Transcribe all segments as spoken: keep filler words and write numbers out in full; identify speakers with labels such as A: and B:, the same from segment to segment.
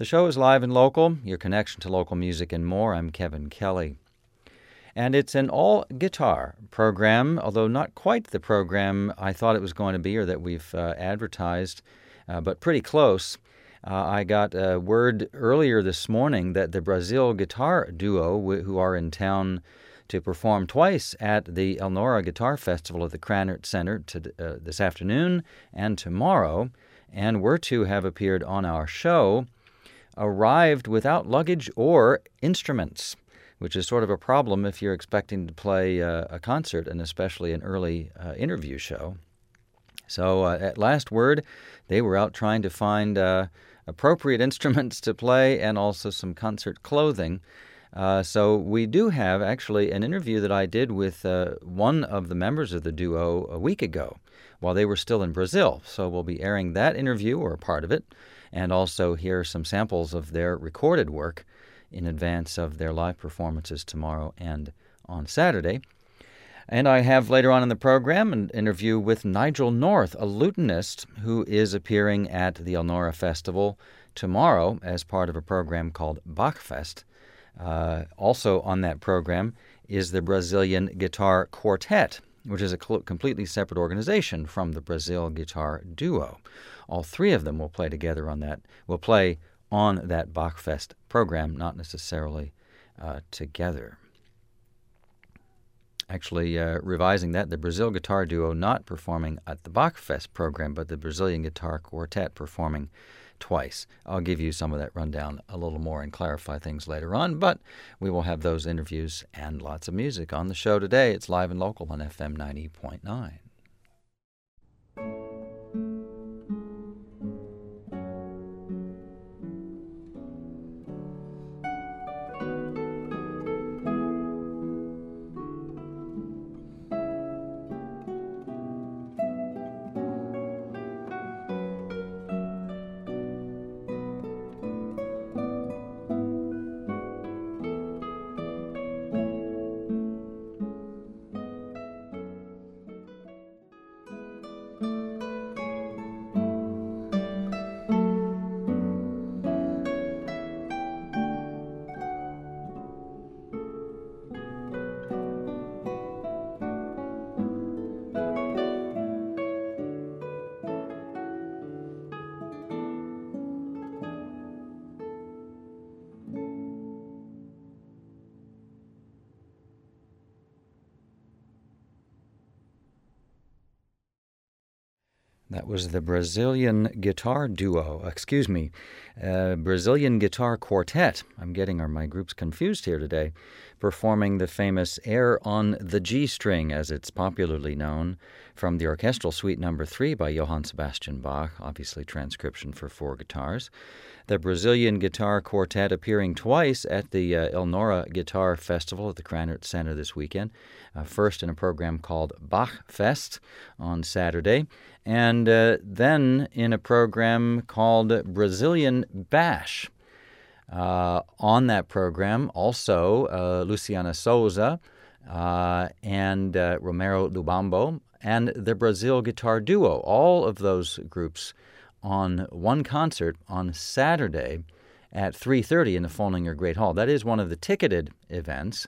A: The show is live and local, your connection to local music and more. I'm Kevin Kelly. And it's an all-guitar program, although not quite the program I thought it was going to be or that we've uh, advertised, uh, but pretty close. Uh, I got a word earlier this morning that the Brazil Guitar Duo, wh- who are in town to perform twice at the Elnora Guitar Festival at the Krannert Center to, uh, this afternoon and tomorrow, and were to have appeared on our show, arrived without luggage or instruments, which is sort of a problem if you're expecting to play uh, a concert, and especially an early uh, interview show. So uh, at last word, they were out trying to find uh, appropriate instruments to play and also some concert clothing. Uh, so we do have actually an interview that I did with uh, one of the members of the duo a week ago while they were still in Brazil. So we'll be airing that interview, or a part of it, and also hear some samples of their recorded work in advance of their live performances tomorrow and on Saturday. And I have later on in the program an interview with Nigel North, a lutenist who is appearing at the Elnora Festival tomorrow as part of a program called Bachfest. Uh, also on that program is the Brazilian Guitar Quartet, which is a cl- completely separate organization from the Brazil Guitar Duo. All three of them will play together on that, will play on that Bachfest program, not necessarily uh, together. Actually, uh, revising that, the Brazil Guitar Duo not performing at the Bachfest program, but the Brazilian Guitar Quartet performing twice. I'll give you some of that rundown a little more and clarify things later on, but we will have those interviews and lots of music on the show today. It's live and local on F M ninety point nine. That was the Brazilian Guitar Duo, excuse me, uh, Brazilian Guitar Quartet. I'm getting my groups confused here today, performing the famous Air on the G String, as it's popularly known, from the Orchestral Suite Number three by Johann Sebastian Bach, obviously transcription for four guitars. The Brazilian Guitar Quartet appearing twice at the uh, Elnora Guitar Festival at the Krannert Center this weekend, uh, first in a program called Bachfest on Saturday, and uh, then in a program called Brazilian Bash. Uh, on that program, also uh, Luciana Souza uh, and uh, Romero Lubambo and the Brazil Guitar Duo, all of those groups on one concert on Saturday at three thirty in the Follinger Great Hall. That is one of the ticketed events.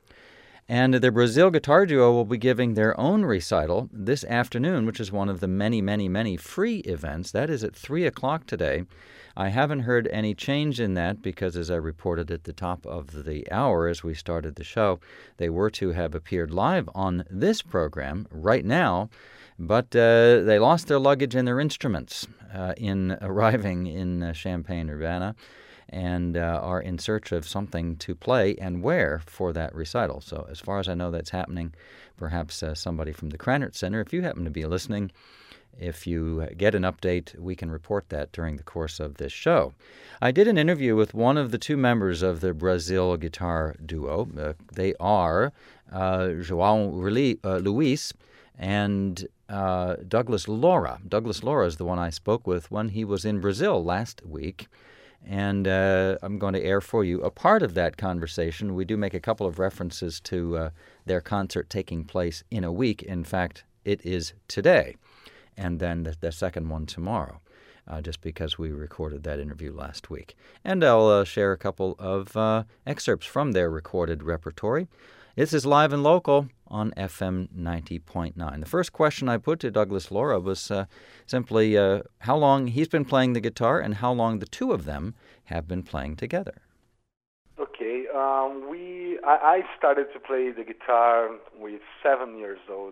A: And the Brazil Guitar Duo will be giving their own recital this afternoon, which is one of the many, many, many free events. That is at three o'clock today. I haven't heard any change in that because, as I reported at the top of the hour as we started the show, they were to have appeared live on this program right now, but uh, they lost their luggage and their instruments uh, in arriving in uh, Champaign-Urbana, and uh, are in search of something to play and wear for that recital. So as far as I know, that's happening. Perhaps uh, somebody from the Krannert Center, if you happen to be listening, if you get an update, we can report that during the course of this show. I did an interview with one of the two members of the Brazil Guitar Duo. Uh, they are uh, João uh, Luis and uh, Douglas Laura. Douglas Laura is the one I spoke with when he was in Brazil last week. And uh, I'm going to air for you a part of that conversation. We do make a couple of references to uh, their concert taking place in a week. In fact, it is today, and then the, the second one tomorrow. uh, just because we recorded that interview last week. And I'll uh, share a couple of uh, excerpts from their recorded repertory. This is Live and Local on F M ninety point nine. The first question I put to Douglas Laura was uh, simply uh, how long he's been playing the guitar and how long the two of them have been playing together.
B: Okay, um, we I, I started to play the guitar with seven years old,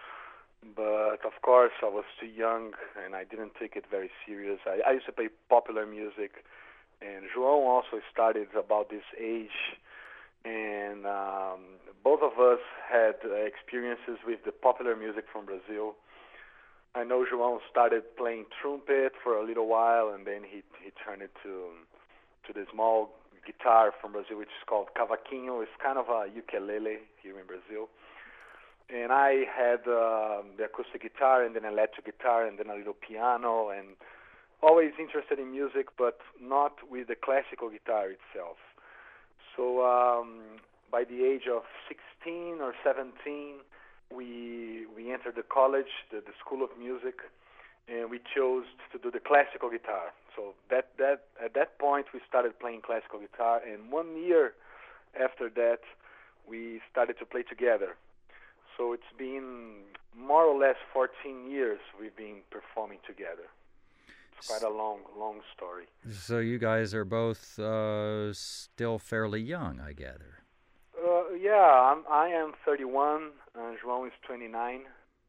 B: but of course I was too young and I didn't take it very serious. I, I used to play popular music, and João also started about this age. And um, both of us had uh, experiences with the popular music from Brazil. I know João started playing trumpet for a little while, and then he he turned it to to the small guitar from Brazil, which is called cavaquinho. It's kind of a ukulele here in Brazil. And I had uh, the acoustic guitar, and then electric guitar, and then a little piano, and always interested in music, but not with the classical guitar itself. So um, by the age of sixteen or seventeen, we we entered the college, the, the School of Music, and we chose to do the classical guitar. So that that at that point we started playing classical guitar, and one year after that we started to play together. So it's been more or less fourteen years we've been performing together. It's quite a long, long story.
A: So you guys are both uh, still fairly young, I gather.
B: Uh, yeah, I'm, I am thirty-one, and João is twenty-nine.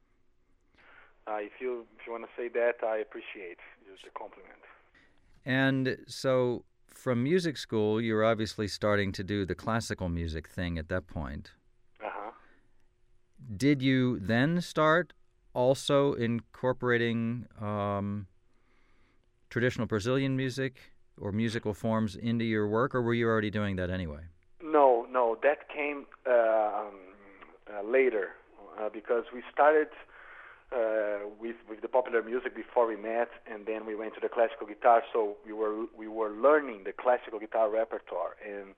B: Uh, if you if you want to say that, I appreciate just a compliment.
A: And so from music school, you're obviously starting to do the classical music thing at that point.
B: Uh-huh.
A: Did you then start also incorporating um, traditional Brazilian music or musical forms into your work, or were you already doing that anyway?
B: No, no, that came uh, um, uh, later uh, because we started uh, with with the popular music before we met, and then we went to the classical guitar. So we were we were learning the classical guitar repertoire, and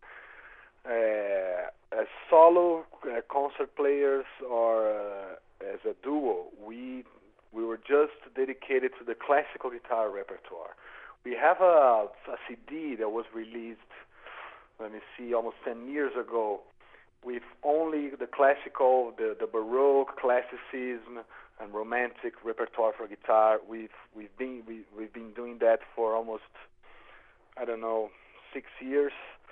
B: uh, as solo uh, concert players or uh, as a duo, we we were just dedicated to the classical guitar repertoire. We have a, a C D that was released, let me see, almost ten years ago, with only the classical, the, the Baroque, classicism, and romantic repertoire for guitar. We've we've been we, we've been doing that for almost, I don't know, six years,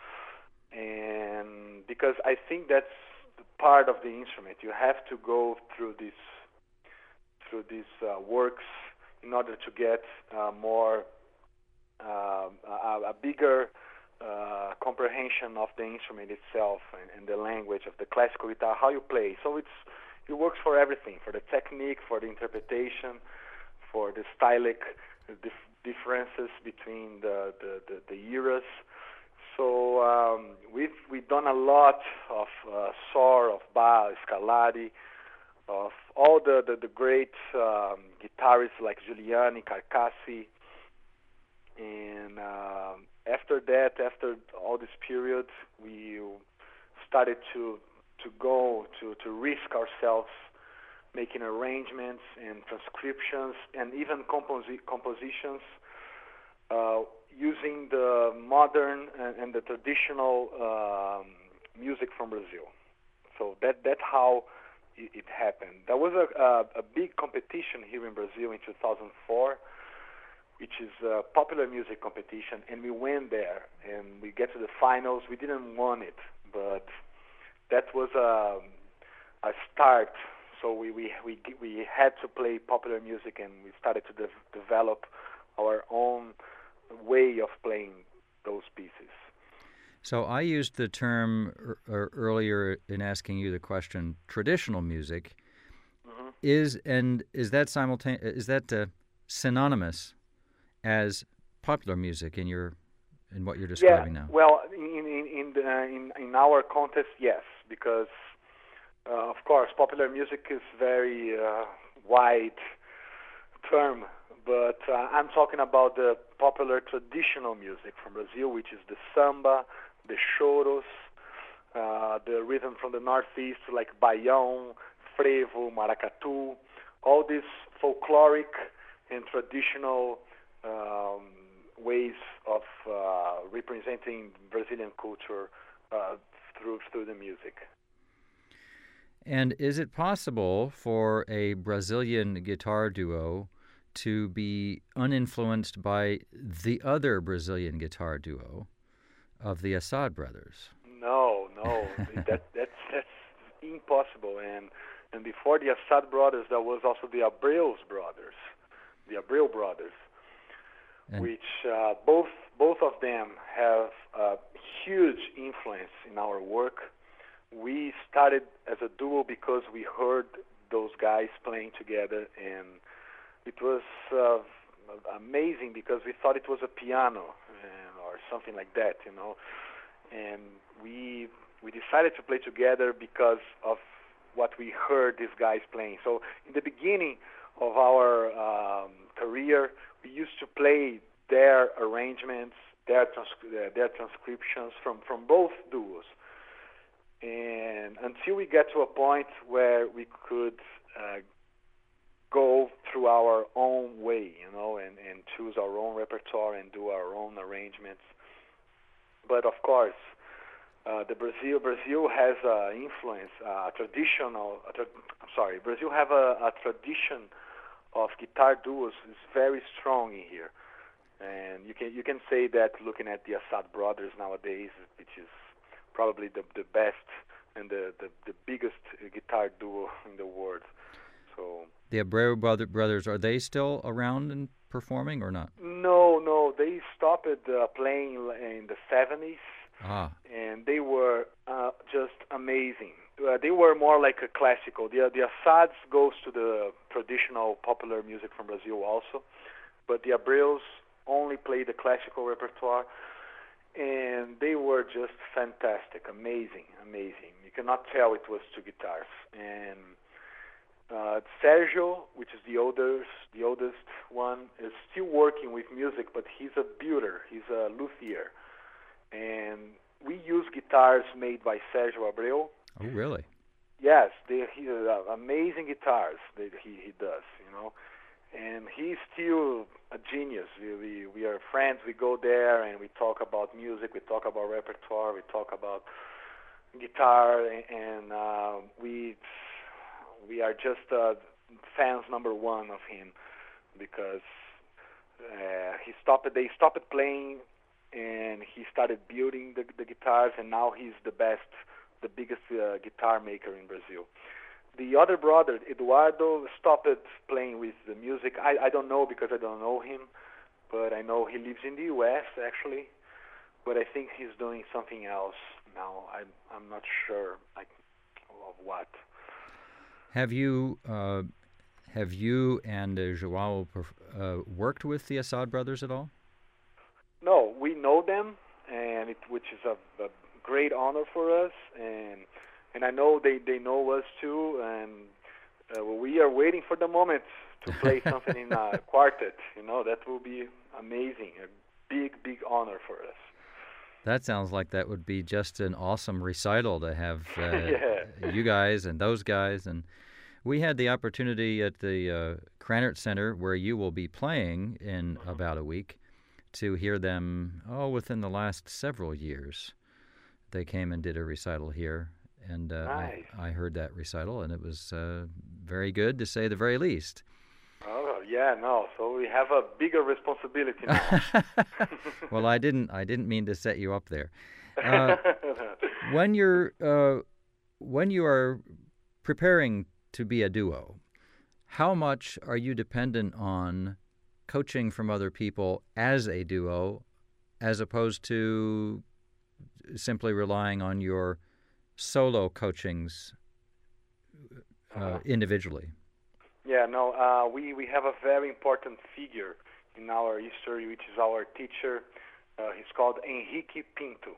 B: and because I think that's part of the instrument, you have to go through this through these uh, works in order to get uh, more uh, a, a bigger uh, comprehension of the instrument itself and, and the language of the classical guitar, how you play. So it's it works for everything, for the technique, for the interpretation, for the stylic dif- differences between the, the, the, the eras. So um, we've we've done a lot of uh, Sor, of Bach, Scarlatti, of all the, the, the great um, guitarists like Giuliani, Carcassi, and uh, after that, after all this period, we started to to go to, to risk ourselves making arrangements and transcriptions and even composi- compositions uh, using the modern and, and the traditional um, music from Brazil. So that that's how it, it happened. There was a, a, a big competition here in Brazil in two thousand four, which is a popular music competition, and we went there, and we get to the finals. We didn't win it, but that was a, a start. So we, we we we had to play popular music, and we started to de- develop our own way of playing those pieces.
A: So I used the term er, earlier in asking you the question, traditional music. Mm-hmm. Is and is that simultaneous? Is that uh, synonymous as popular music in your in what you're describing
B: yeah,
A: now?
B: Well, in in in, the, in in our context, yes, because uh, of course popular music is very uh, wide term, but uh, I'm talking about the popular traditional music from Brazil, which is the samba, the choros, uh, the rhythm from the northeast like baião, frevo, maracatu, all these folkloric and traditional um, ways of uh, representing Brazilian culture uh, through through the music.
A: And is it possible for a Brazilian guitar duo to be uninfluenced by the other Brazilian guitar duo of the Assad brothers?
B: No, no, that that's that's impossible. And and before the Assad brothers, there was also the Abreu brothers, the Abreu brothers, and which uh, both both of them have a huge influence in our work. We started as a duo because we heard those guys playing together, and it was uh, amazing because we thought it was a piano and, or something like that, you know. And we we decided to play together because of what we heard these guys playing. So in the beginning of our um, career, we used to play their arrangements, their trans- their transcriptions from, from both duos. And until we get to a point where we could uh, go through our own way, you know, and, and choose our own repertoire and do our own arrangements. But of course, uh, the Brazil Brazil has uh, influence, uh, traditional. Uh, tra- I'm sorry, Brazil have a, a tradition of guitar duos is very strong in here, and you can you can say that looking at the Assad brothers nowadays, which is probably the the best and the, the, the biggest guitar duo in the world. So
A: the Abreu brother, brothers, are they still around and performing or not?
B: No, no, they stopped uh, playing in the seventies,
A: ah.
B: and they were uh, just amazing. Uh, they were more like a classical. The the Assads goes to the traditional popular music from Brazil also, but the Abreus only play the classical repertoire. And they were just fantastic, amazing, amazing. You cannot tell it was two guitars. And uh, Sergio, which is the oldest, the oldest one, is still working with music, but he's a builder. He's a luthier, and we use guitars made by Sergio Abreu.
A: Oh, really?
B: Yes, they he uh, amazing guitars that he he does, you know. And he's still a genius. We, we we are friends. We go there and we talk about music. We talk about repertoire. We talk about guitar, and uh, we we are just uh, fans number one of him because uh, he stopped. They stopped playing, and he started building the, the guitars, and now he's the best, the biggest uh, guitar maker in Brazil. The other brother, Eduardo, stopped playing with the music. I, I don't know because I don't know him, but I know he lives in the U S actually. But I think he's doing something else now. I'm I'm not sure like, of what.
A: Have you uh, have you and uh, João uh, worked with the Assad brothers at all?
B: No, we know them, and it, which is a, a great honor for us, and. And I know they, they know us too, and uh, we are waiting for the moment to play something in a quartet. You know, that will be amazing, a big, big honor for us.
A: That sounds like that would be just an awesome recital to have uh,
B: yeah.
A: you guys and those guys. And we had the opportunity at the uh, Krannert Center, where you will be playing in mm-hmm. about a week, to hear them, oh, within the last several years. They came and did a recital here. And uh,
B: nice.
A: I, I heard that recital, and it was uh, very good, to say the very least.
B: Oh yeah, no. So we have a bigger responsibility now.
A: Well, I didn't. I didn't mean to set you up there. Uh, when you're uh, when you are preparing to be a duo, how much are you dependent on coaching from other people as a duo, as opposed to simply relying on your solo coachings uh, individually?
B: Yeah, no, uh, we, we have a very important figure in our history, which is our teacher. Uh, he's called Henrique Pinto.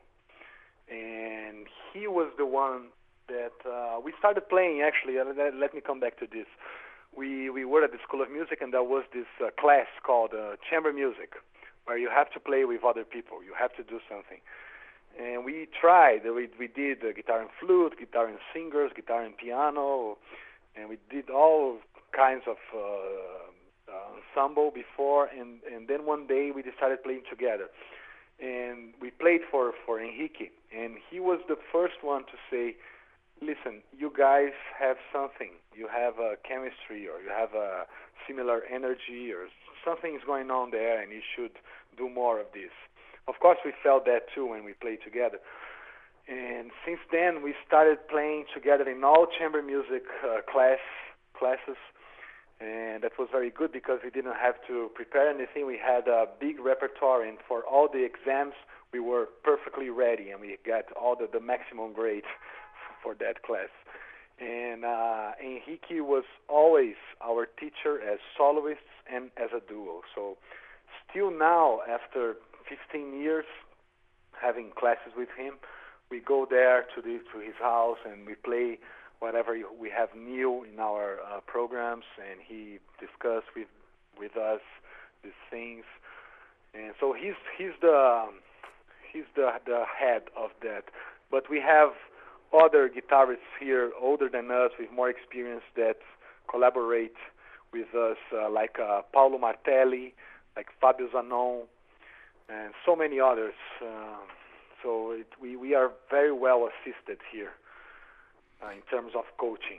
B: And he was the one that uh, we started playing, actually. Uh, let, let me come back to this. We, we were at the School of Music, and there was this uh, class called uh, chamber music, where you have to play with other people. You have to do something. And we tried. We we did uh, guitar and flute, guitar and singers, guitar and piano, and we did all kinds of uh, uh, ensemble before, and, and then one day we decided playing together. And we played for, for Henrique, and he was the first one to say, listen, you guys have something. You have a chemistry, or you have a similar energy, or something is going on there, and you should do more of this. Of course, we felt that too when we played together. And since then, we started playing together in all chamber music uh, class classes, and that was very good because we didn't have to prepare anything. We had a big repertoire, and for all the exams, we were perfectly ready, and we got all the, the maximum grades for that class. And uh, Henrique was always our teacher as soloists and as a duo. So still now, after fifteen years having classes with him, we go there to the to his house and we play whatever we have new in our uh, programs, and he discuss with with us these things. And so he's he's the he's the the head of that. But we have other guitarists here, older than us, with more experience, that collaborate with us, uh, like uh, Paulo Martelli, like Fabio Zanon, and so many others. Uh, so it, we, we are very well assisted here uh, in terms of coaching.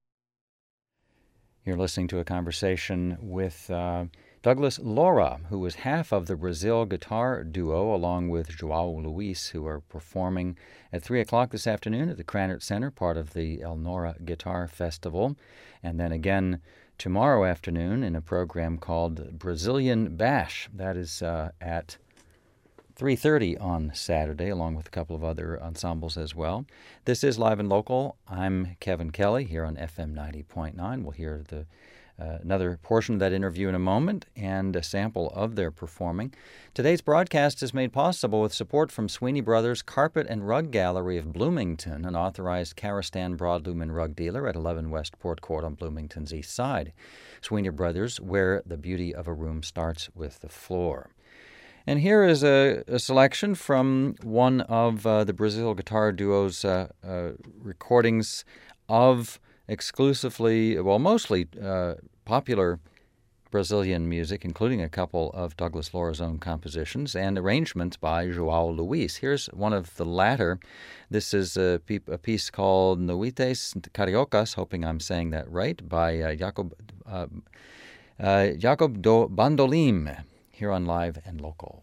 A: You're listening to a conversation with uh, Douglas Loura, who is half of the Brazil Guitar Duo, along with João Luis, who are performing at three o'clock this afternoon at the Krannert Center, part of the El Nora Guitar Festival, and then again tomorrow afternoon in a program called Brazilian Bash. That is uh, at three thirty on Saturday, along with a couple of other ensembles as well. This is Live and Local. I'm Kevin Kelly here on F M ninety point nine. We'll hear the uh, another portion of that interview in a moment and a sample of their performing. Today's broadcast is made possible with support from Sweeney Brothers Carpet and Rug Gallery of Bloomington, an authorized Karastan broadloom and rug dealer at eleven West Port Court on Bloomington's east side. Sweeney Brothers, where the beauty of a room starts with the floor. And here is a, a selection from one of uh, the Brazil Guitar Duo's uh, uh, recordings of exclusively, well, mostly uh, popular Brazilian music, including a couple of Douglas Loura's own compositions and arrangements by João Luis. Here's one of the latter. This is a, pe- a piece called Noites Cariocas, hoping I'm saying that right, by uh, Jacob, uh, uh, Jacob do Bandolim, here on Live and Local.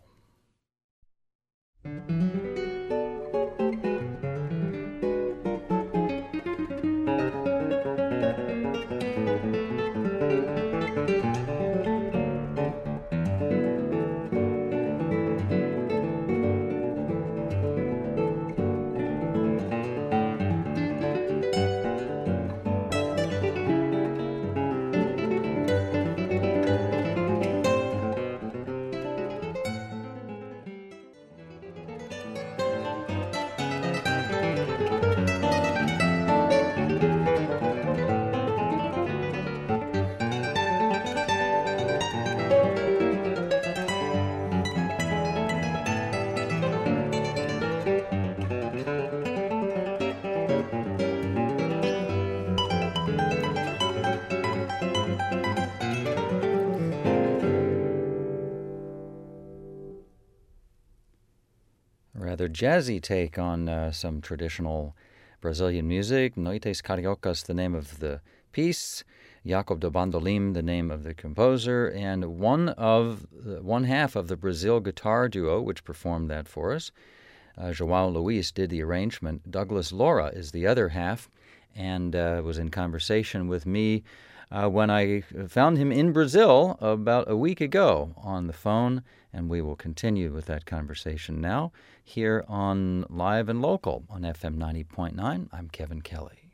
A: Rather jazzy take on uh, some traditional Brazilian music. Noites Cariocas, the name of the piece. Jacob do Bandolim, the name of the composer, and one of uh, one half of the Brazil Guitar Duo, which performed that for us. Uh, João Luis did the arrangement. Douglas Loura is the other half, and uh, was in conversation with me uh, when I found him in Brazil about a week ago on the phone, and we will continue with that conversation now here on Live and Local on F M ninety point nine. I'm Kevin Kelly.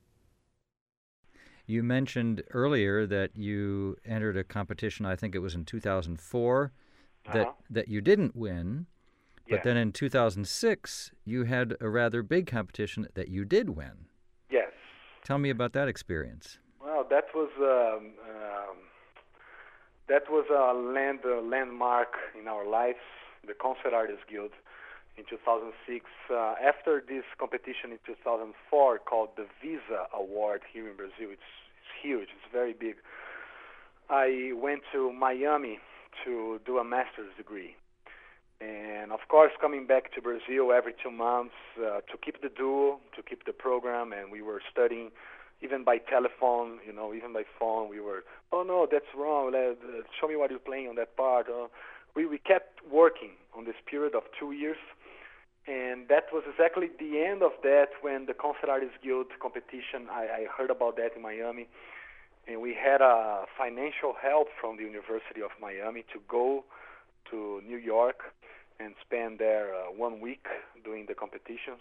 A: You mentioned earlier that you entered a competition, I think it was in two thousand four, that,
B: Uh-huh.
A: that you didn't win, but
B: Yes.
A: then in two thousand six you had a rather big competition that you did win.
B: Yes.
A: Tell me about that experience.
B: Well, that was um, um, that was a land uh, landmark in our lives, the Concert Artists Guild, in two thousand six. Uh, after this competition in two thousand four, called the Visa Award here in Brazil, it's, it's huge. It's very big. I went to Miami to do a master's degree. And of course, coming back to Brazil every two months uh, to keep the duo, to keep the program, and we were studying even by telephone, you know, even by phone. We were, oh no, that's wrong. Let, uh, show me what you're playing on that part. Uh, we we kept working on this period of two years, and that was exactly the end of that when the Concert Artists Guild competition. I, I heard about that in Miami, and we had a financial help from the University of Miami to go to New York and spend there uh, one week doing the competitions.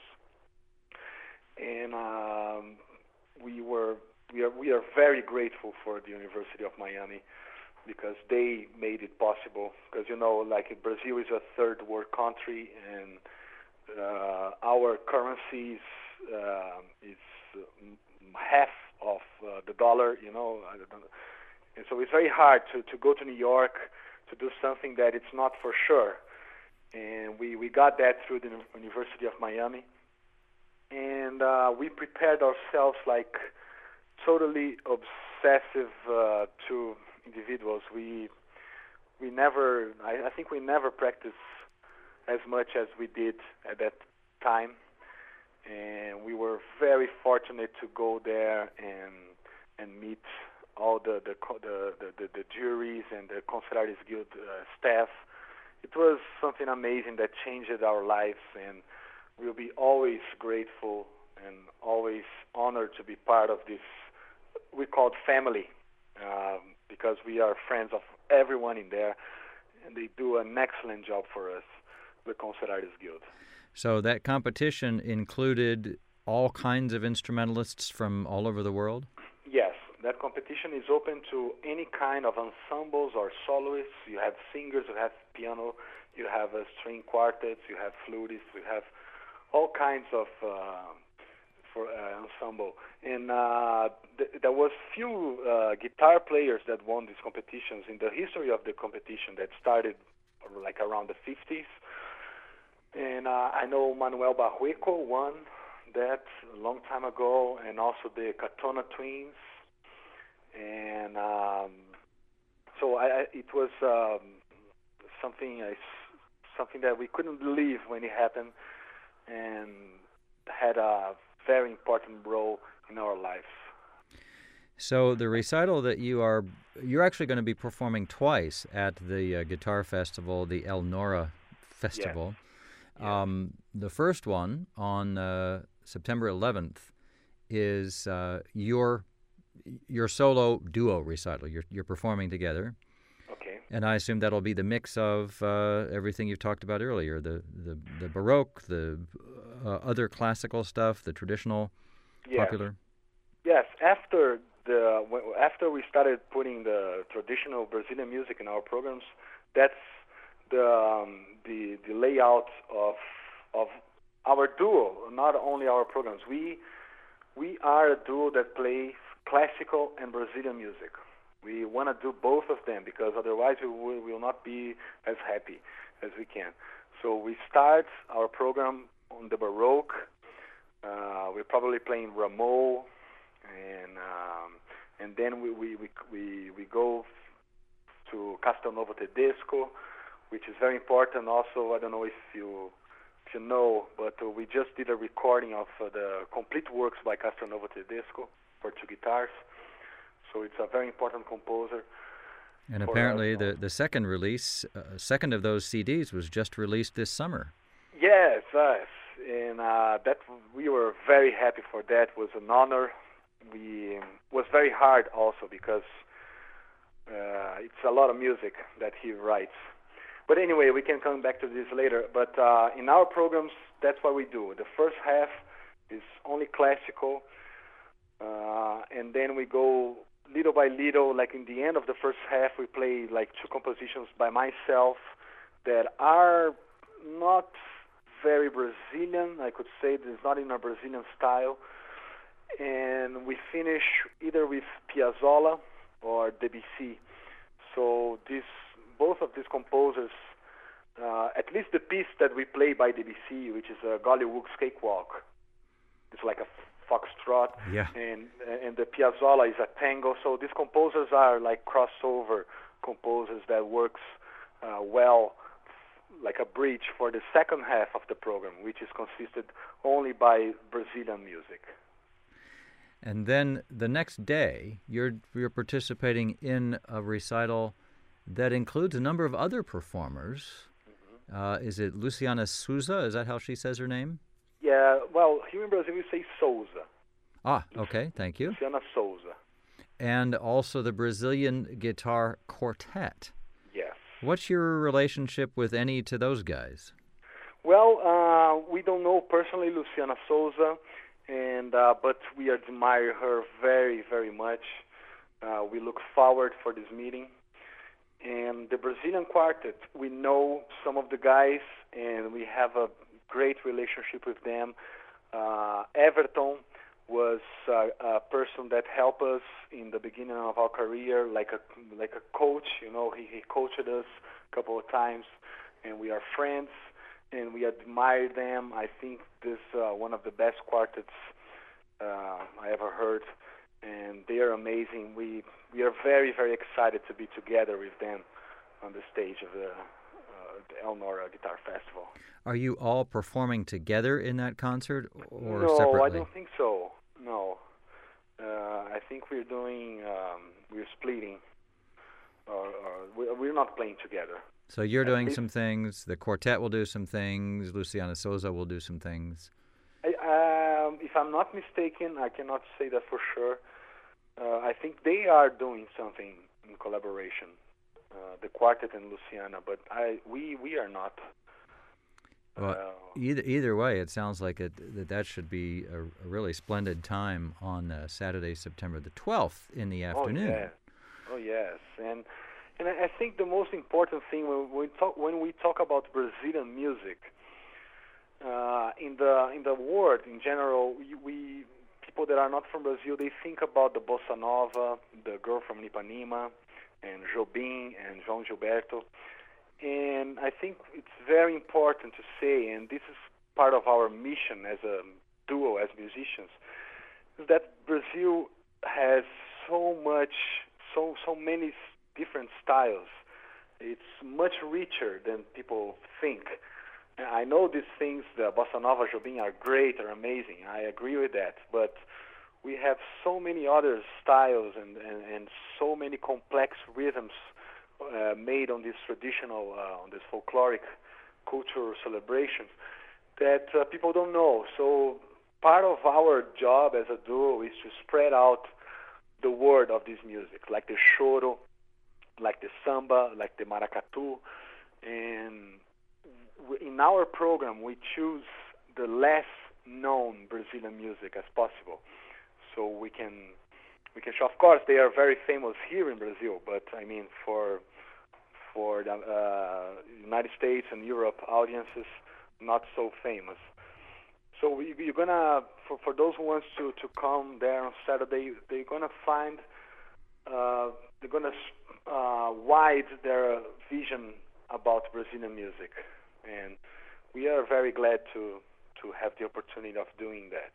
B: And um, we were we are we are very grateful for the University of Miami because they made it possible. Because you know, like Brazil is a third world country, and uh, our currency is uh, is half of uh, the dollar. You know, I don't know. And so it's very hard to to go to New York to do something that it's not for sure. And we, we got that through the University of Miami. And uh, we prepared ourselves like totally obsessive uh, to individuals. We we never, I, I think we never practiced as much as we did at that time. And we were very fortunate to go there and and meet all the the the, the, the juries and the Concert Artists Guild uh, staff. It was something amazing that changed our lives, and we'll be always grateful and always honored to be part of this, we called family, um, because we are friends of everyone in there, and they do an excellent job for us, the Concert Artists Guild.
A: So that competition included all kinds of instrumentalists from all over the world?
B: Yes. That competition is open to any kind of ensembles or soloists. You have singers, you have piano, you have uh, string quartets, you have flutists, you have all kinds of uh, for uh, ensemble. And uh, th- there was few uh, guitar players that won these competitions in the history of the competition that started like around the fifties. And uh, I know Manuel Barrueco won that a long time ago, and also the Katona Twins. And um, so I, I, it was um, something I, something that we couldn't believe when it happened, and had a very important role in our lives.
A: So the recital that you are, you're actually going to be performing twice at the uh, guitar festival, the El Nora Festival.
B: Yes.
A: Um, the first one on uh, September eleventh is uh, your your solo duo recital. You're you're performing together.
B: Okay.
A: And I assume that'll be the mix of uh, everything you've talked about earlier, the the, the Baroque, the uh, other classical stuff, the traditional,
B: yes.
A: popular.
B: Yes. After the after we started putting the traditional Brazilian music in our programs, that's the um, the the layout of of our duo. Not only our programs. We we are a duo that plays classical and Brazilian music. We want to do both of them because otherwise we will, will not be as happy as we can. So we start our program on the Baroque. Uh, we're probably playing Rameau, and um, and then we we, we we we go to Castelnuovo Tedesco, which is very important. Also, I don't know if you if you know, but uh, we just did a recording of uh, the complete works by Castelnuovo Tedesco for two guitars. So it's a very important composer.
A: And apparently the, the second release, uh, second of those C Ds was just released this summer.
B: Yes, yes. And uh, that we were very happy for that. It was an honor. We um, was very hard also because uh, it's a lot of music that he writes. But anyway, we can come back to this later. But uh, in our programs, that's what we do. The first half is only classical, uh, and then we go little by little. Like in the end of the first half, we play like two compositions by myself that are not very Brazilian. I could say it's not in a Brazilian style. And we finish either with Piazzolla or Debussy. So this, both of these composers, uh, at least the piece that we play by Debussy, which is a Golliwogg's Cakewalk, it's like a foxtrot,
A: yeah.
B: and and the Piazzolla is a tango. So these composers are like crossover composers that works uh, well, like a bridge for the second half of the program, which is consisted only by Brazilian music.
A: And then the next day, you're you're participating in a recital that includes a number of other performers. Mm-hmm. Uh, is it Luciana Souza? Is that how she says her name?
B: Yeah, well, here in Brazil we say Souza.
A: Ah, okay, thank you.
B: Luciana Souza.
A: And also the Brazilian Guitar Quartet.
B: Yes.
A: What's your relationship with any to those guys?
B: Well, uh, we don't know personally Luciana Souza, and uh, but we admire her very, very much. Uh, we look forward for this meeting. And the Brazilian Quartet, we know some of the guys, and we have a great relationship with them. Uh, Everton was uh, a person that helped us in the beginning of our career, like a like a coach. You know, he, he coached us a couple of times, and we are friends, and we admire them. I think this is uh, one of the best quartets uh, I ever heard, and they are amazing. We we are very, very excited to be together with them on the stage of the, uh, the Elnora Guitar Festival.
A: Are you all performing together in that concert or
B: no,
A: separately?
B: No, I don't think so. No. Uh, I think we're doing, um, we're splitting. Or, or we're not playing together.
A: So you're doing some things, the quartet will do some things, Luciana Souza will do some things.
B: I, um, if I'm not mistaken, I cannot say that for sure. Uh, I think they are doing something in collaboration, uh, the quartet and Luciana, but I we we are not.
A: Well, uh, either either way, it sounds like it, that that should be a, a really splendid time on uh, Saturday, September the twelfth in the afternoon.
B: Oh yes, oh yes, and and I think the most important thing when we talk when we talk about Brazilian music, uh, in the in the world in general, we, we people that are not from Brazil, they think about the bossa nova, the girl from Ipanema, and Jobim and João Gilberto. And I think it's very important to say, and this is part of our mission as a duo, as musicians, is that Brazil has so much, so so many different styles. It's much richer than people think. And I know these things, the bossa nova, Jobim, are great, are amazing. I agree with that, but we have so many other styles and, and, and so many complex rhythms Uh, made on these traditional, uh, on these folkloric cultural celebrations that uh, people don't know. So part of our job as a duo is to spread out the word of this music, like the choro, like the samba, like the maracatu. And in our program, we choose the less known Brazilian music as possible, so we can we can show. Of course, they are very famous here in Brazil, but I mean for for the uh, United States and Europe audiences, not so famous. So we, you're gonna, for, for those who wants to, to come there on Saturday, they're gonna find, uh, they're gonna uh, widen their vision about Brazilian music, and we are very glad to to have the opportunity of doing that.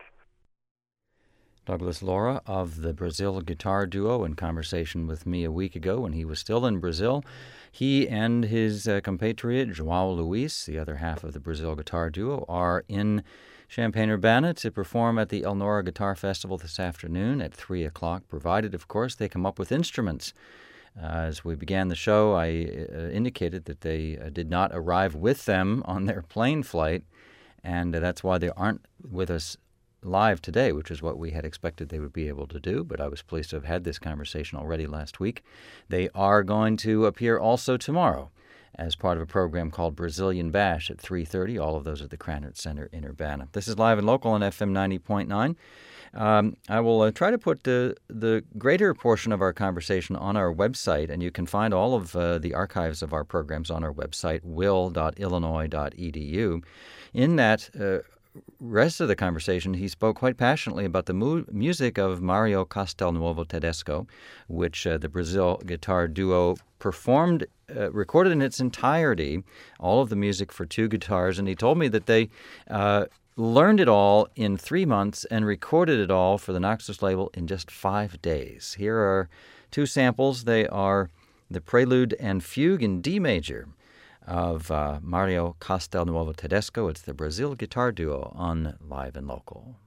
A: Douglas Lora of the Brazil Guitar Duo in conversation with me a week ago when he was still in Brazil. He and his uh, compatriot, João Luis, the other half of the Brazil Guitar Duo, are in Champaign-Urbana to perform at the Elnora Guitar Festival this afternoon at three o'clock, provided, of course, they come up with instruments. Uh, as we began the show, I uh, indicated that they uh, did not arrive with them on their plane flight, and uh, that's why they aren't with us live today, which is what we had expected they would be able to do, but I was pleased to have had this conversation already last week. They are going to appear also tomorrow as part of a program called Brazilian Bash at three thirty, all of those at the Krannert Center in Urbana. This is Live and Local on F M ninety point nine. Um, I will uh, try to put the, the greater portion of our conversation on our website, and you can find all of uh, the archives of our programs on our website, will dot illinois dot e d u. In that uh, rest of the conversation, he spoke quite passionately about the mu- music of Mario Castelnuovo Tedesco, which uh, the Brazil guitar duo performed, uh, recorded in its entirety, all of the music for two guitars. And he told me that they uh, learned it all in three months and recorded it all for the Naxos label in just five days. Here are two samples. They are the Prelude and Fugue in D major of uh, Mario Castelnuovo Tedesco. It's the Brazil guitar duo on Live and Local.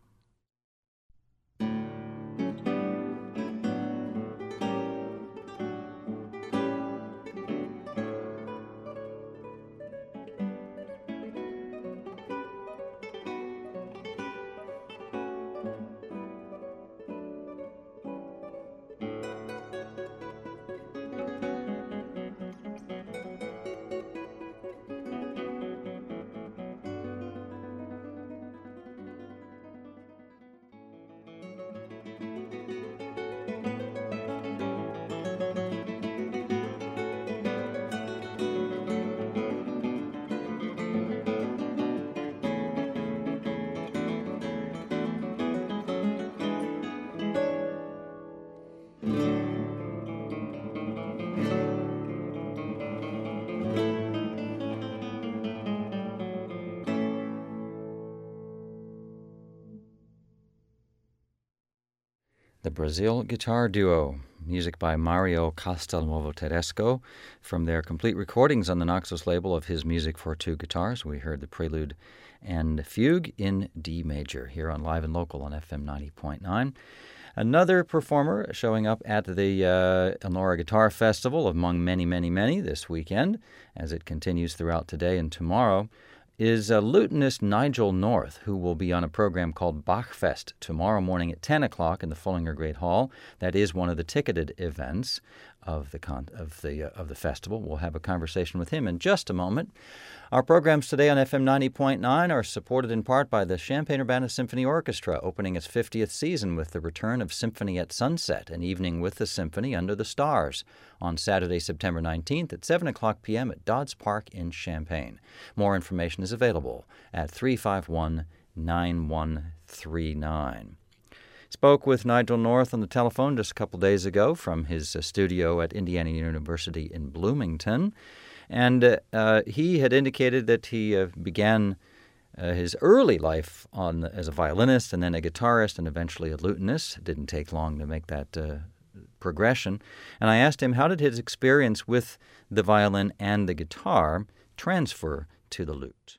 A: The Brazil Guitar Duo, music by Mario Castelnuovo Tedesco, from their complete recordings on the Naxos label of his music for two guitars. We heard the Prelude and Fugue in D major here on Live and Local on F M ninety point nine. Another performer showing up at the uh, Elnora Guitar Festival, among many, many, many this weekend, as it continues throughout today and tomorrow, is uh, lutenist Nigel North, who will be on a program called Bachfest tomorrow morning at ten o'clock in the Fullinger Great Hall. That is one of the ticketed events of the con- of the uh, of the festival. We'll have a conversation with him in just a moment. Our programs today on F M ninety point nine are supported in part by the Champaign-Urbana Symphony Orchestra, opening its fiftieth season with the return of Symphony at Sunset, an evening with the symphony under the stars, on Saturday, September nineteenth at seven o'clock p.m. at Dodds Park in Champaign. More information is available at three five one, nine one three nine. Spoke with Nigel North on the telephone just a couple days ago from his uh, studio at Indiana University in Bloomington. And uh, uh, he had indicated that he uh, began uh, his early life on as a violinist and then a guitarist and eventually a lutenist. It didn't take long to make that uh, progression. And I asked him, how did his experience with the violin and the guitar transfer to the lute?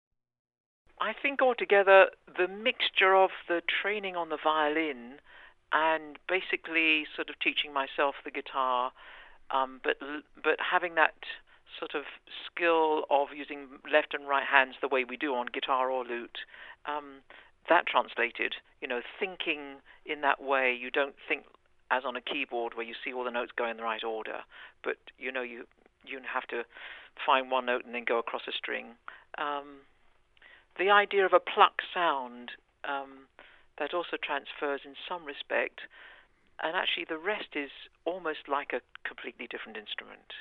C: I think altogether the mixture of the training on the violin and basically sort of teaching myself the guitar, um, but but having that sort of skill of using left and right hands the way we do on guitar or lute, um, that translated, you know, thinking in that way. You don't think as on a keyboard where you see all the notes go in the right order, but, you know, you you have to find one note and then go across a string. Um, the idea of a pluck sound, um, that also transfers in some respect, and actually the rest is almost like a completely different instrument.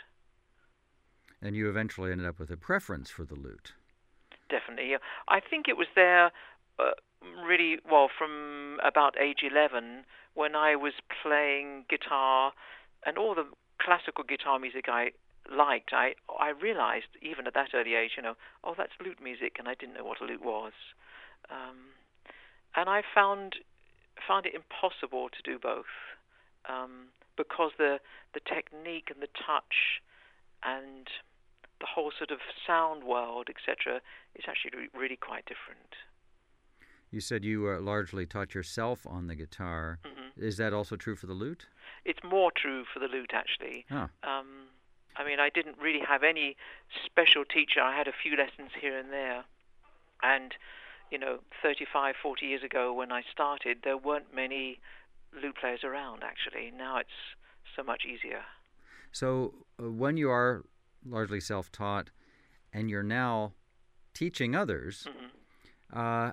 A: And you eventually ended up with a preference for the lute.
C: Definitely. Yeah. I think it was there uh, really, well, from about age eleven, when I was playing guitar and all the classical guitar music I liked. I I realized, even at that early age, you know, oh, that's lute music, and I didn't know what a lute was. Um, and I found found it impossible to do both, um, because the the technique and the touch and the whole sort of sound world, et cetera, is actually really quite different.
A: You said you uh, largely taught yourself on the guitar. Mm-hmm. Is that also true for the lute?
C: It's more true for the lute, actually.
A: Oh.
C: Um, I mean, I didn't really have any special teacher. I had a few lessons here and there. And, you know, thirty-five, forty years ago when I started, there weren't many lute players around, actually. Now it's so much easier.
A: So uh, when you are largely self-taught and you're now teaching others, mm-hmm. uh,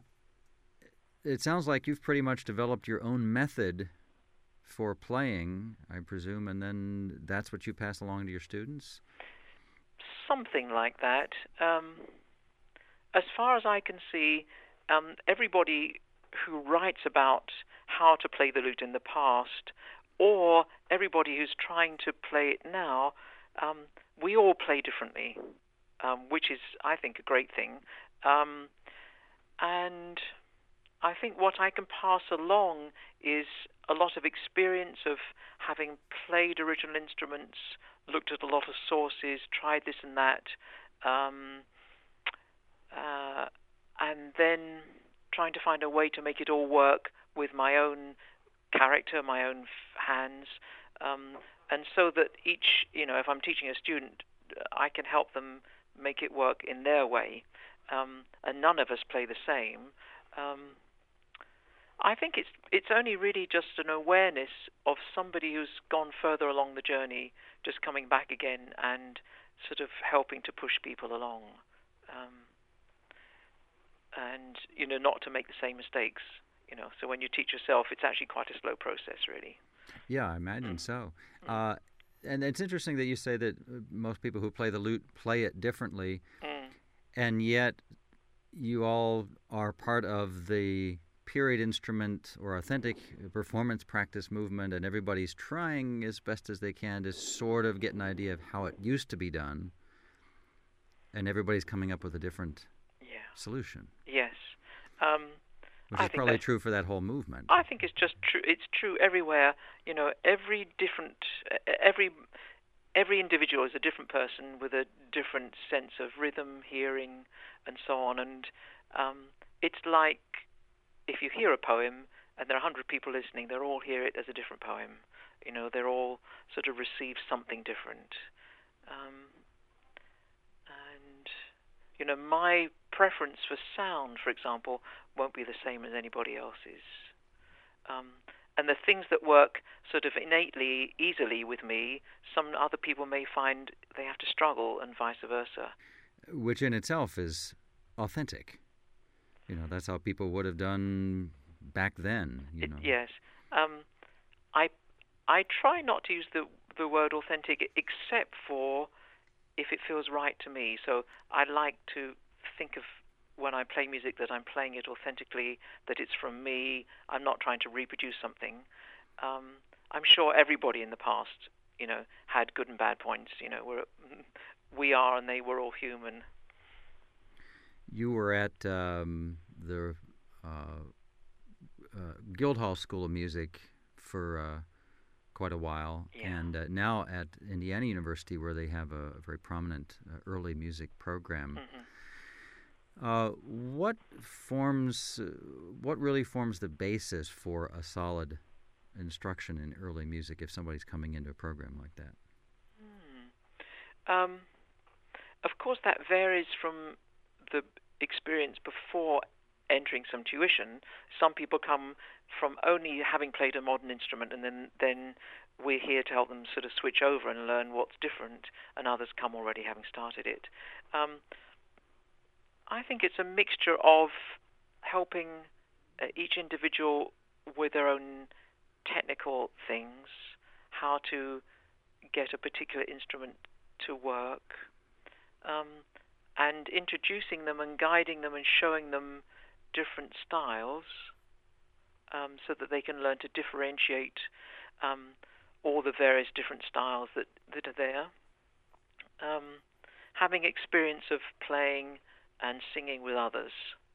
A: it sounds like you've pretty much developed your own method for playing, I presume, and then that's what you pass along to your students?
C: Something like that. Um, as far as I can see, um, everybody who writes about how to play the lute in the past, or everybody who's trying to play it now, um, we all play differently, um, which is, I think, a great thing. Um, and I think what I can pass along is a lot of experience of having played original instruments, looked at a lot of sources, tried this and that, um, uh, and then trying to find a way to make it all work with my own character, my own hands, um, and so that each, you know, if I'm teaching a student, I can help them make it work in their way, um, and none of us play the same. Um, I think it's it's only really just an awareness of somebody who's gone further along the journey, just coming back again and sort of helping to push people along, um, and you know, not to make the same mistakes. You know, so when you teach yourself, it's actually quite a slow process, really.
A: Yeah, I imagine
C: Mm.
A: so. Uh, and it's interesting that you say that most people who play the lute play it differently,
C: Mm.
A: and yet you all are part of the period instrument or authentic performance practice movement, and everybody's trying as best as they can to sort of get an idea of how it used to be done, and everybody's coming up with a different
C: Yeah.
A: solution.
C: Yes. Um,
A: Which
C: I
A: is
C: think
A: probably
C: that-
A: true for that whole movement.
C: I think it's just true. It's true everywhere. You know, every different, every every individual is a different person with a different sense of rhythm, hearing, and so on. And um, it's like if you hear a poem and there are a hundred people listening, they'll all hear it as a different poem. You know, they're all sort of receive something different. Um, and you know, my preference for sound, for example, won't be the same as anybody else's. Um, and the things that work sort of innately, easily with me, some other people may find they have to struggle, and vice versa.
A: Which in itself is authentic. You know, that's how people would have done back then, you
C: It,
A: know.
C: yes. Um, I I try not to use the the word authentic except for if it feels right to me. So I like to think of when I play music that I'm playing it authentically, that it's from me. I'm not trying to reproduce something. Um, I'm sure everybody in the past, you know, had good and bad points. You know, we're, we are and they were all human.
A: You were at um, the uh, uh, Guildhall School of Music for uh, quite a while,
C: Yeah.
A: and uh, now at Indiana University, where they have a, a very prominent uh, early music program.
C: Mm-hmm.
A: Uh, what forms, uh, what really forms the basis for a solid instruction in early music if somebody's coming into a program like that?
C: Hmm. Um, of course, that varies from the experience before entering some tuition. Some people come from only having played a modern instrument, and then, then we're here to help them sort of switch over and learn what's different, and others come already having started it. Um, I think it's a mixture of helping uh, each individual with their own technical things, how to get a particular instrument to work, um, and introducing them and guiding them and showing them different styles, um, so that they can learn to differentiate um, all the various different styles that, that are there. Um, having experience of playing and singing with others,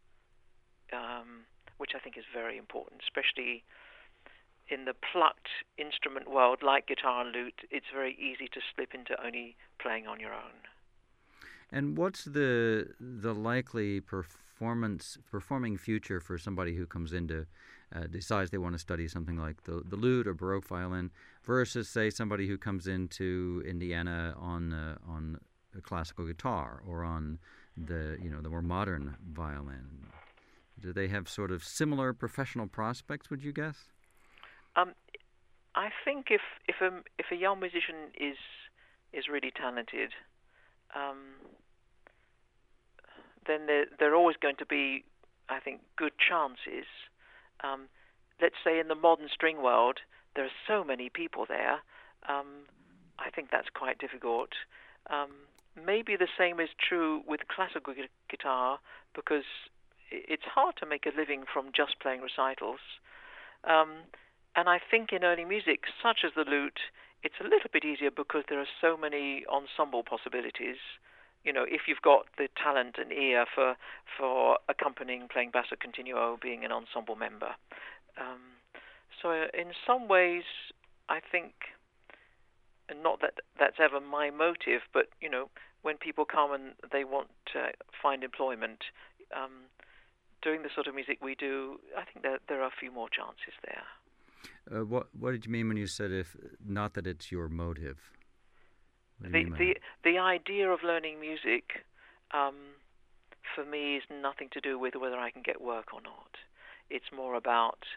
C: um, which I think is very important, especially in the plucked instrument world like guitar and lute. It's very easy to slip into only playing on your own.
A: And what's the the likely performance performing future for somebody who comes into uh, decides they want to study something like the the lute or Baroque violin versus, say, somebody who comes into Indiana on uh, on a classical guitar or on the you know the more modern violin? Do they have sort of similar professional prospects, would you guess?
C: Um, I think if if a if a young musician is is really talented, um, then there there are always going to be, I think, good chances. Um, let's say in the modern string world, there are so many people there. Um, I think that's quite difficult. Um, maybe the same is true with classical gu- guitar, because it's hard to make a living from just playing recitals. Um, and I think in early music, such as the lute, it's a little bit easier because there are so many ensemble possibilities. You know, if you've got the talent and ear for for accompanying, playing basso continuo, being an ensemble member. Um, so in some ways, I think, and not that that's ever my motive, but, you know, when people come and they want to find employment, um, doing the sort of music we do, I think that there are a few more chances there.
A: Uh, what What did you mean when you said if not that it's your motive? What do you
C: The
A: mean by
C: the
A: that?
C: the idea of learning music, um, for me, is nothing to do with whether I can get work or not. It's more about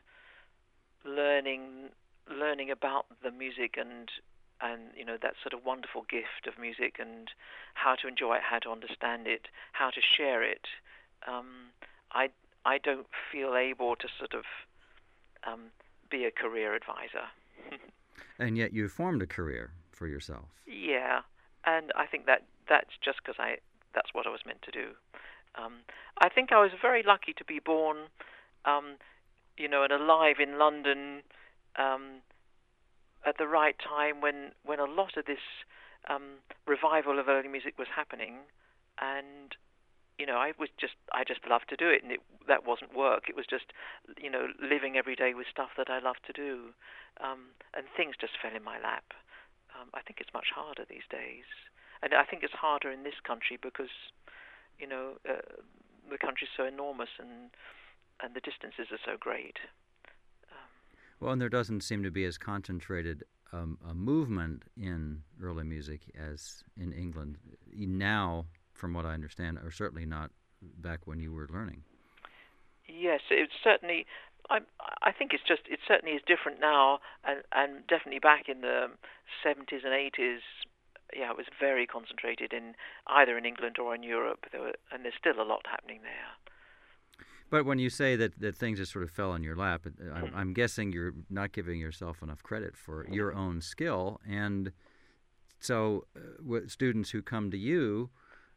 C: learning learning about the music and and you know that sort of wonderful gift of music and how to enjoy it, how to understand it, how to share it. Um, I I don't feel able to sort of um, be a career advisor.
A: And yet you formed a career for yourself.
C: Yeah, and I think that that's just because I that's what I was meant to do. Um, I think I was very lucky to be born, um, you know, and alive in London um, at the right time when when a lot of this um, revival of early music was happening, and you know, I was just I just loved to do it, and it, that wasn't work. It was just, you know, living every day with stuff that I loved to do, um, and things just fell in my lap. Um, I think it's much harder these days, and I think it's harder in this country because, you know, uh, the country's so enormous and and the distances are so great. Um,
A: Well, and there doesn't seem to be as concentrated um, a movement in early music as in England now, from what I understand, or certainly not back when you were learning.
C: yes, it's certainly. I I think it's just it certainly is different now, and and definitely back in the seventies and eighties. Yeah, it was very concentrated in either in England or in Europe. There were, and there's still a lot happening there.
A: But when you say that, that things just sort of fell in your lap, I'm, I'm guessing you're not giving yourself enough credit for your own skill. And so uh, students who come to you,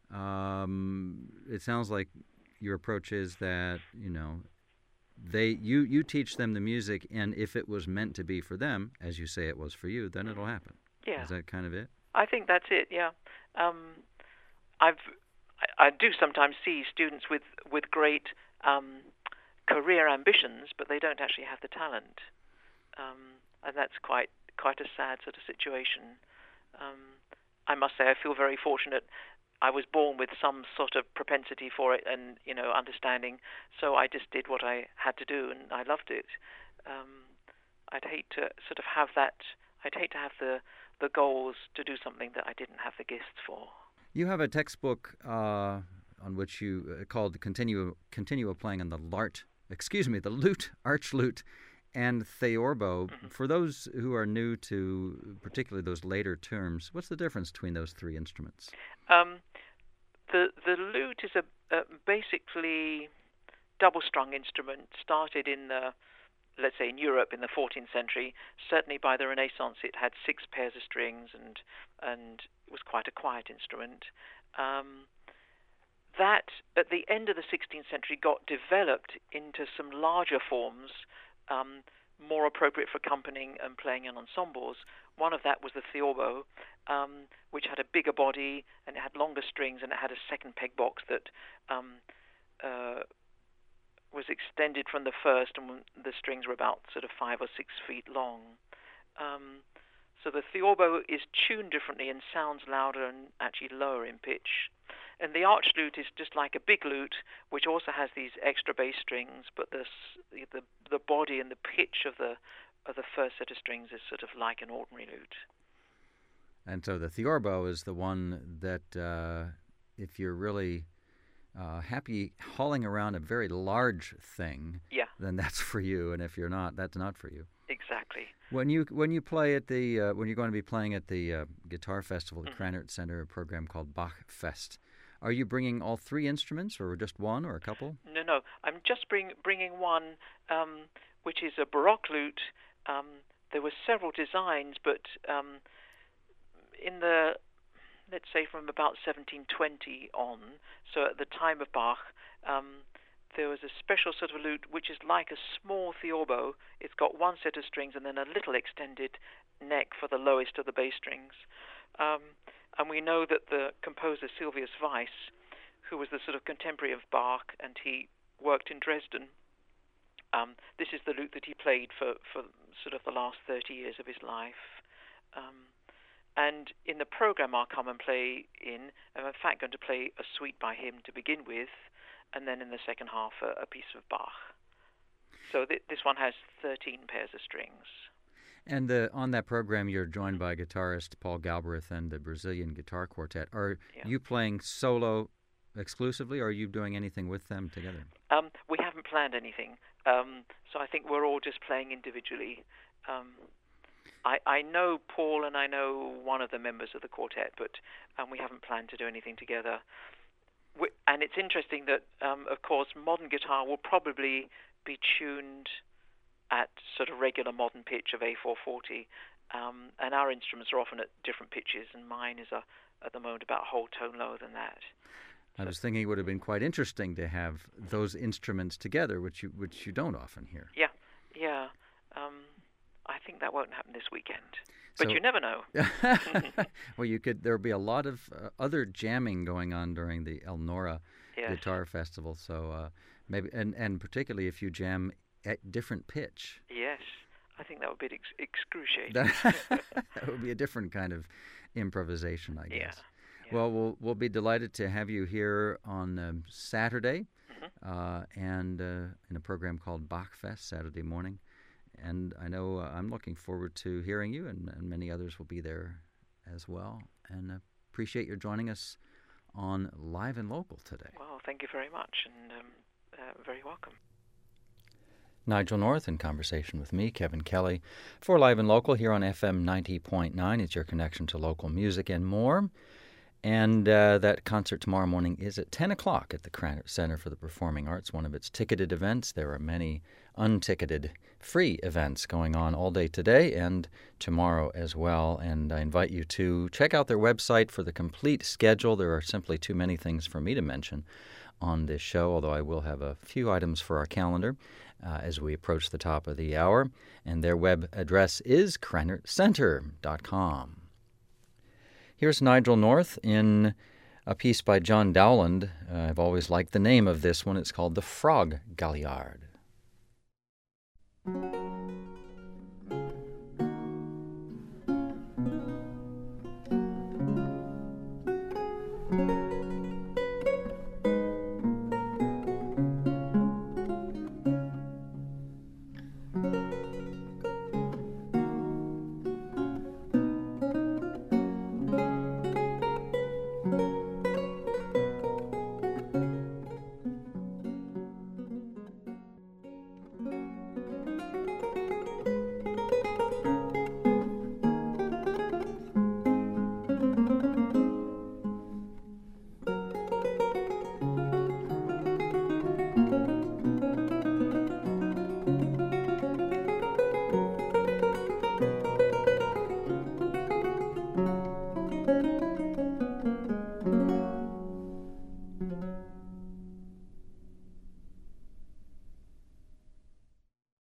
A: um, it sounds like your approach is that, you know, they you, you teach them the music, and if it was meant to be for them, as you say it was for you, then it'll happen.
C: Yeah,
A: Is that kind of it?
C: I think that's it. Yeah, um, I've I, I do sometimes see students with with great um, career ambitions, but they don't actually have the talent, um, and that's quite quite a sad sort of situation. Um, I must say, I feel very fortunate. I was born with some sort of propensity for it, and you know, understanding. So I just did what I had to do, and I loved it. Um, I'd hate to sort of have that. I'd hate to have the the goals to do something that I didn't have the gifts for.
A: You have a textbook uh, on which you uh, called Continua Continua Playing on the Lart, excuse me, the lute, arch lute, and theorbo.
C: Mm-hmm.
A: For those who are new to particularly those later terms, what's the difference between those three instruments?
C: Um, the the lute is a, a basically double-strung instrument. Started in the let's say in Europe in the fourteenth century. Certainly by the Renaissance, it had six pairs of strings, and and it was quite a quiet instrument. Um, that at the end of the sixteenth century got developed into some larger forms, um, more appropriate for accompanying and playing in ensembles. One of that was the theorbo, um, which had a bigger body and it had longer strings, and it had a second peg box that um, uh, was extended from the first, and the strings were about sort of five or six feet long. Um, so the theorbo is tuned differently and sounds louder and actually lower in pitch. And the arch lute is just like a big lute, which also has these extra bass strings, but the the the body and the pitch of the of the first set of strings is sort of like an ordinary lute.
A: And so the theorbo is the one that, uh, if you're really uh, happy hauling around a very large thing,
C: yeah.
A: then that's for you. And if you're not, that's not for you.
C: Exactly.
A: When you when you play at the uh, when you're going to be playing at the uh, guitar festival, the
C: mm-hmm.
A: Krannert Center, a program called Bach Fest, are you bringing all three instruments, or just one, or a couple?
C: No, no. I'm just bring, bringing one, um, which is a Baroque lute. Um, there were several designs, but um, in the, let's say from about seventeen twenty on, so at the time of Bach, um, there there's a special sort of lute which is like a small theorbo. It's got one set of strings and then a little extended neck for the lowest of the bass strings. Um, and we know that the composer Sylvius Weiss, who was the sort of contemporary of Bach, and he worked in Dresden, um, this is the lute that he played for, for sort of the last thirty years of his life. Um, and in the program I'll come and play in, I'm in fact going to play a suite by him to begin with, and then in the second half a, a piece of Bach. So th- this one has thirteen pairs of strings.
A: And uh, on that program, you're joined by guitarist Paul Galbraith and the Brazilian Guitar Quartet. Are
C: yeah.
A: you playing solo exclusively, or are you doing anything with them together?
C: Um, we haven't planned anything, um, so I think we're all just playing individually. Um, I, I know Paul and I know one of the members of the quartet, but um, we haven't planned to do anything together. We, and it's interesting that, um, of course, modern guitar will probably be tuned at sort of regular modern pitch of A four forty, um, and our instruments are often at different pitches, and mine is a, at the moment about a whole tone lower than that.
A: I was thinking it would have been quite interesting to have those instruments together, which you which you don't often hear.
C: Yeah, yeah. Um, I think that won't happen this weekend, but
A: so,
C: you never know.
A: Well, you could. There'll be a lot of uh, other jamming going on during the El Nora
C: yes.
A: Guitar Festival. So uh, maybe, and and particularly if you jam at different pitch.
C: Yes, I think that would be ex- excruciating.
A: That would be a different kind of improvisation, I guess.
C: Yeah. Yeah.
A: Well, we'll we'll be delighted to have you here on um, Saturday, mm-hmm. uh, and uh, in a program called Bachfest Saturday morning. And I know uh, I'm looking forward to hearing you, and, and many others will be there as well. And uh, appreciate your joining us on Live and Local today.
C: Well, thank you very much, and um, uh, very welcome.
A: Nigel North in conversation with me, Kevin Kelly, for Live and Local here on F M ninety point nine. It's your connection to local music and more. And uh, that concert tomorrow morning is at ten o'clock at the Krannert Center for the Performing Arts, one of its ticketed events. There are many unticketed free events going on all day today and tomorrow as well. And I invite you to check out their website for the complete schedule. There are simply too many things for me to mention on this show, although I will have a few items for our calendar uh, as we approach the top of the hour. And their web address is krannert center dot com. Here's Nigel North in a piece by John Dowland. Uh, I've always liked the name of this one. It's called The Frog Galliard.
D: Thank you.